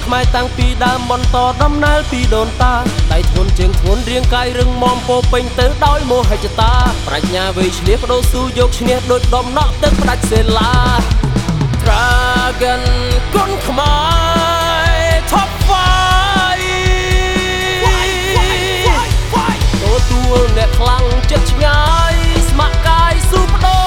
ខ្មែរតាំងពីដើមបន្តដំណើរពីដូនតាដៃធ្ងន់ជើងធ្ងន់រាងកាយរឹងមាំពោពេញទៅដោយមហិច្ឆតាប្រាជ្ញាវៃឆ្លៀសបដូរស៊ូយកឈ្នះដូចដំណក់ទឹកផ្ដាច់សេឡា Dragon គុនខ្មែរ Top 5 ទទួលអ្នកខ្លាំងចិត្តឆ្ងាយស្ម័គ្រកាយស៊ូបដូ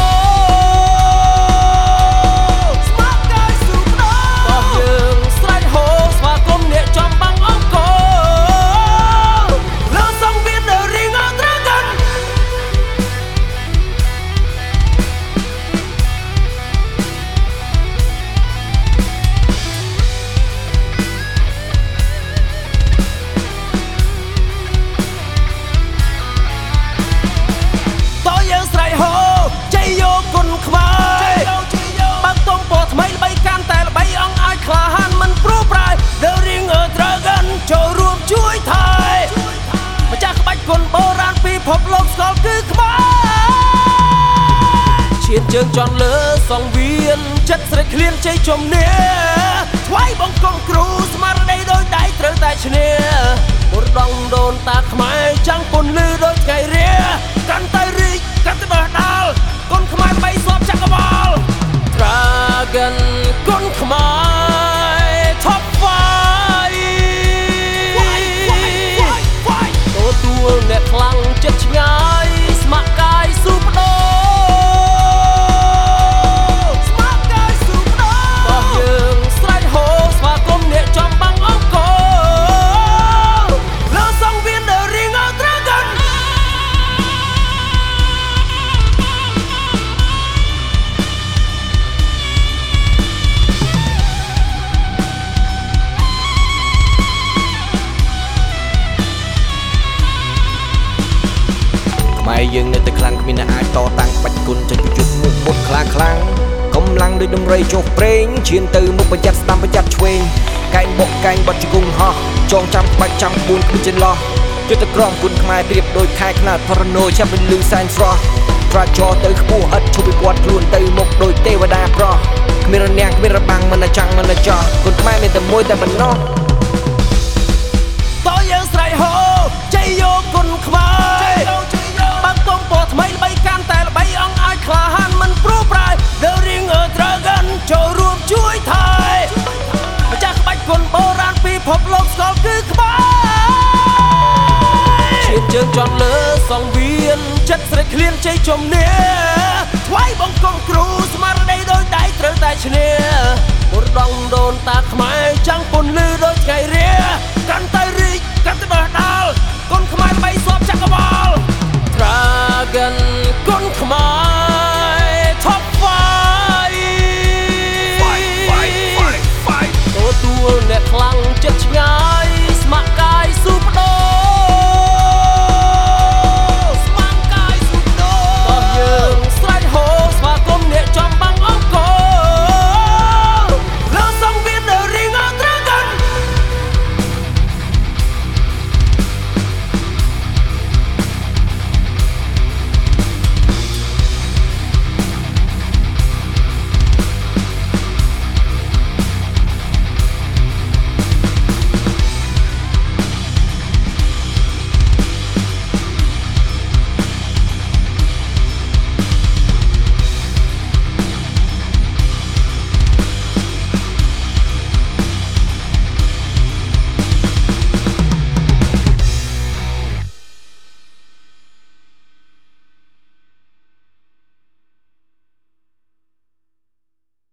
พบโลกสกอลคือខ្មែរឈានជើងចន់លើសងវៀនចិត្តស្រេចឃ្លានជ័យជំនះថ្វាយបង្គំគ្រូស្មារតីដោយដៃត្រូវតែឈ្នះបុរដងដូនតាខ្មែរចាំងពន្លឺដោយថ្ងៃរាកាន់តែរីកកាន់តែបះដាល់គុនខ្មែរបីស្បចក្រវាល Dragon គុនខ្មែរ Top 5 ទទួលអ្នកខ្លាំងចិត្តឆ្ងាយស្ម័គ្រកាយស៊ូបដូស្ម័គ្រកាយស៊ូបដូបោះយើងស្រែកហូស្វាគមន៍អ្នកចំបាំងអង្គរលើសង្វៀន The Ring of Dragon ខ្មែរយើងនៅតែខ្លាំងគ្មានអ្នកអាចតតាំងបាច់គុណចេញពីជុំមុខមុតខ្លាំងកម្លាំងដូចដំរីចុះប្រេងឈានទៅមុខប្រយ័ត្នស្ដាំប្រយ័ត្នឆ្វេងកែងបុកកែងបត់ជង្គង់ហោះចងចាំក្បាច់ចាំ4គ្មានចន្លោះយុទ្ធក្រមគុណខ្មែរប្រៀបដូចខែខ្នាតផរណូចាប់លឺសែនស្រស់ត្រាចរទៅខ្ពស់ឥតឈប់ពីគាត់ខ្លួនទៅមុខដូចទេវតាប្រោះគ្មានរនាំងគ្មានរបាំងមិនចាំងមិនចោះគុណខ្មែរមានតែមួយតែប៉ុណ្ណោះតើយើងស្រែកហូជ័យយកគុណខ្មែរបាក់តុងពណ៌ថ្មីល្បីកាន់តែល្បីអង្គអាចក្លាហានមិនព្រោះប្រែ The Ring of Dragon ចូលរួមជួយថែម្ចាស់ក្បាច់គុនបុរាណពីភពលោកស្កលគឺខ្មែរឈានជើងចន់លើសងវៀនចិត្តស្រេចឃ្លានជ័យជំនះថ្វាយបង្គំគ្រូស្មារតីដោយដៃត្រូវតែឈ្នះបុរដងដូនតាខ្មែរចាំងពន្លឺដោយថ្ងៃរាកាន់តែរីកកាន់តែបះដាល់គុនខ្មែរបីស្បចក្រវាល